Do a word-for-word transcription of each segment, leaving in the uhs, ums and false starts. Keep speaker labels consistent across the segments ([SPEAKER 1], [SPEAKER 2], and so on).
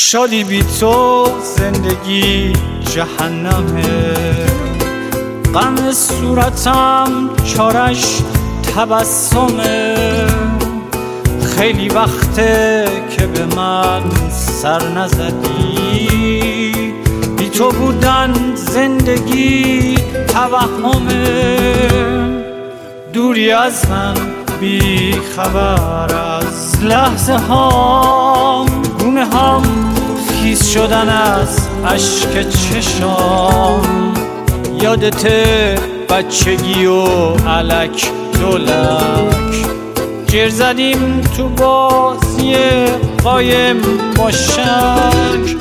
[SPEAKER 1] شادی بی تو زندگی جهنمه، غم صورتم چارش تبسمه. خیلی وقته که به من سر نزدی، بی تو بودن زندگی توهمه. دوری از من بی خبر از لحظه هام، گونه هم خیس شدن از اشک چشام. یادت بچگی و الک دولک، جر زدیم تو بازی قایم با شک.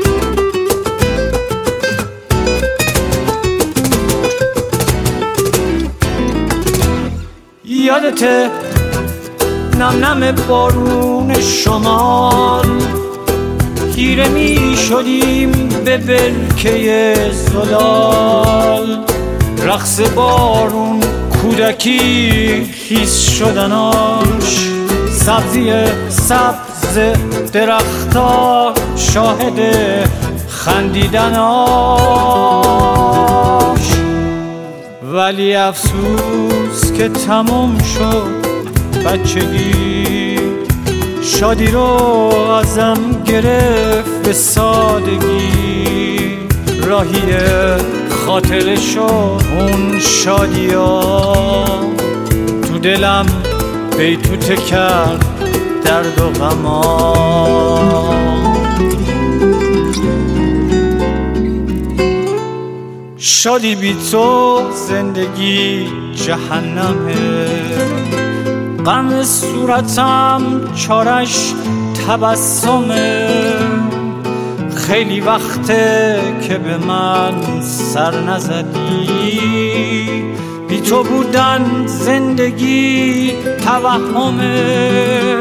[SPEAKER 1] یادت نم نم بارون شمال، خیره می شدیم به برکه زلال. رقص بارون کودکی خیس شدناش، سبزی سبز درختا شاهد خندیدناش. ولی افسوس که تموم شد بچگی، شادی رو ازم گرفت به سادگی. راهی خاطره شد اون شادیا، تو دلم بیتوته کرد درد و غما. شادی بی تو زندگی جهنمه، غم صورتم چارش تبسمه. خیلی وقته که به من سر نزدی، بی تو بودن زندگی توهمه.